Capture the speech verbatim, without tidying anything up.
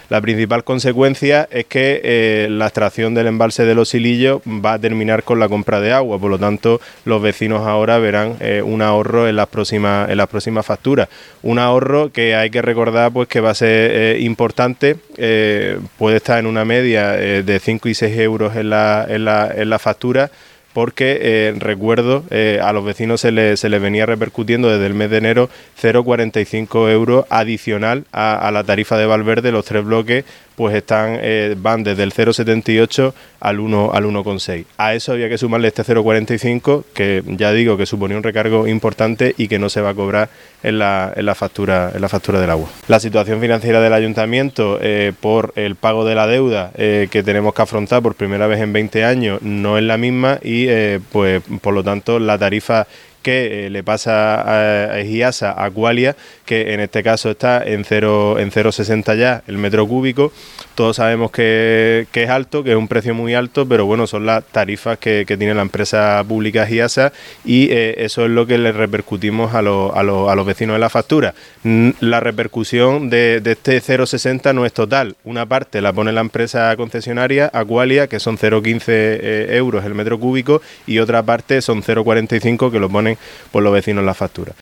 La principal consecuencia es que eh, la extracción del embalse de Los Hilillos va a terminar con la compra de agua, por lo tanto los vecinos ahora verán eh, un ahorro en las próximas en las próximas facturas. Un ahorro que hay que recordar pues que va a ser eh, importante, eh, puede estar en una media eh, de cinco y seis euros en la, en la, en la factura, porque eh, recuerdo eh, a los vecinos se les, se les venía repercutiendo desde el mes de enero cero coma cuarenta y cinco euros adicional a, a la tarifa de Valverde. Los tres bloques pues están eh, van desde el cero coma setenta y ocho al uno al uno coma seis. A eso había que sumarle este cero coma cuarenta y cinco, que ya digo que suponía un recargo importante y que no se va a cobrar en la, en la factura en la factura del agua. La situación financiera del ayuntamiento eh, por el pago de la deuda eh, que tenemos que afrontar por primera vez en veinte años no es la misma y eh, pues por lo tanto la tarifa que eh, le pasa a, a Ejiasa, a Aqualia, que en este caso está en cero en cero coma sesenta ya el metro cúbico. Todos sabemos que, que es alto, que es un precio muy alto, pero bueno, son las tarifas que, que tiene la empresa pública Ejiasa y eh, eso es lo que le repercutimos a, lo, a, lo, a los vecinos de la factura. La repercusión de, de este cero coma sesenta no es total. Una parte la pone la empresa concesionaria, Aqualia, que son cero coma quince eh, euros el metro cúbico, y otra parte son cero coma cuarenta y cinco que lo ponen por los vecinos en la factura.